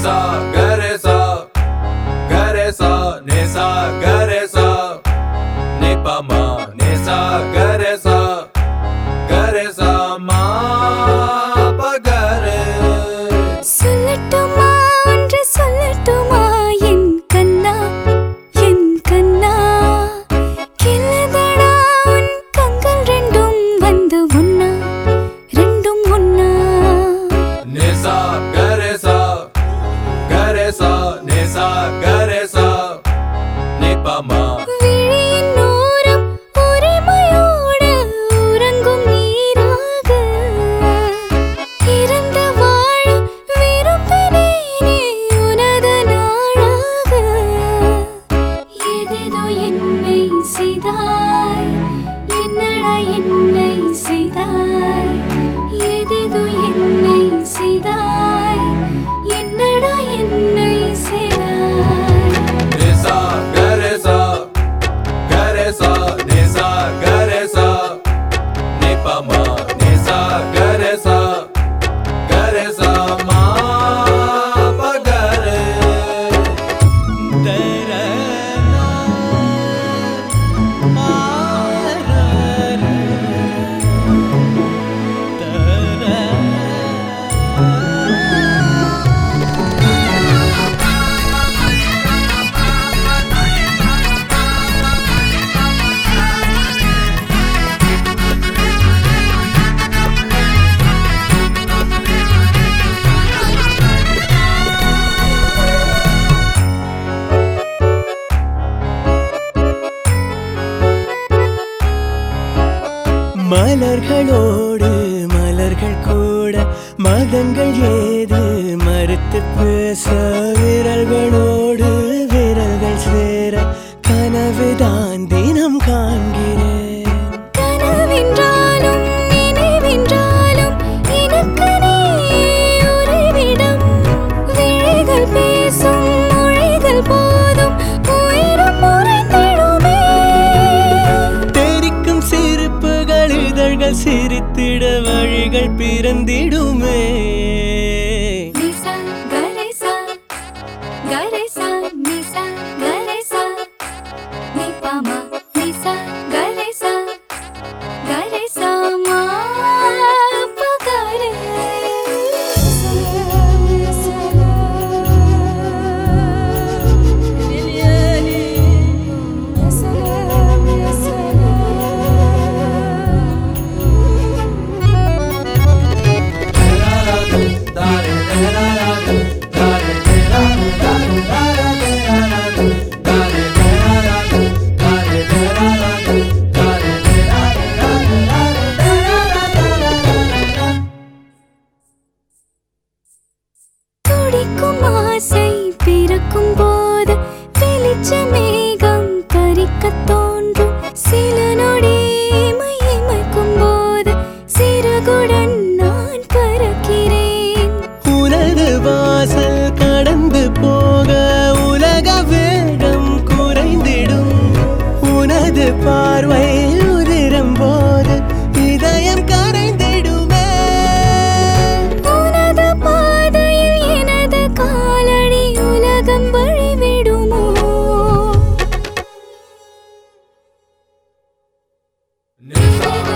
Nisa garesa garesa nisa garesa nipama nisa garesa garesa ma pagare சொல்லட்டுமா ஒன்று சொல்லட்டுமா என் கண்ணா கிள்ளதடா உன் கண்கள் ரெண்டும் வந்து ஒன்னா ரெண்டும் ஒன்னா nisa garesa garesa nisa garesa nipama விழியின் ஓரம் உரிமையோடு உறங்கும் நீராக இறந்து வாழ விரும்பினேனே உனது நாளாக ஏதேதோ என்னை செய்தாய் என்னடா என்னை செய்தாய் ஏதேதோ என்னை செய்தாய் என்னடா என்னை செய்தாய் nisa garesa garesa nisa garesa nipama nisa garesa garesa ma pagare மலர்களோடு மலர்கள் கூட மதங்கள் ஏது மறுத்து பேச விரல்களோடு விரல்கள் சேர கனவுதான் தினம் காண்கிறேன் கனவென்றாலும் நினைவென்றாலும் எனக்கு நீ உறைவிடம் விழிகள் பேசும் மொழிகள் போதும் உயிரும் உறைந்திடுமே தெரிக்கும் சிரிப்புகள் இதழ்கள் சிரித்திட வழிகள் பிறந்திடுமே நிசா கரேசா கரேசா நிசா கரேசா நிபாமா நிசா கரேசா கரேசா மா பகரே துடிக்கும் ஆசை பிறக்கும் போது வெளிச்ச மேகம் பறிக்கத் தோன்றும் சில நொடி இமைக்கும் போது சிறகுடன் நான் பறக்கிறேன் உனது வாசல் கடந்து போக உலக வேகம் குறைந்திடும் உனது பார்வை உதிரும் போது இதயம் கரைந்திடுமே உனது பாதையில் எனது காலடி உலகம் வழிவிடுமோ nisa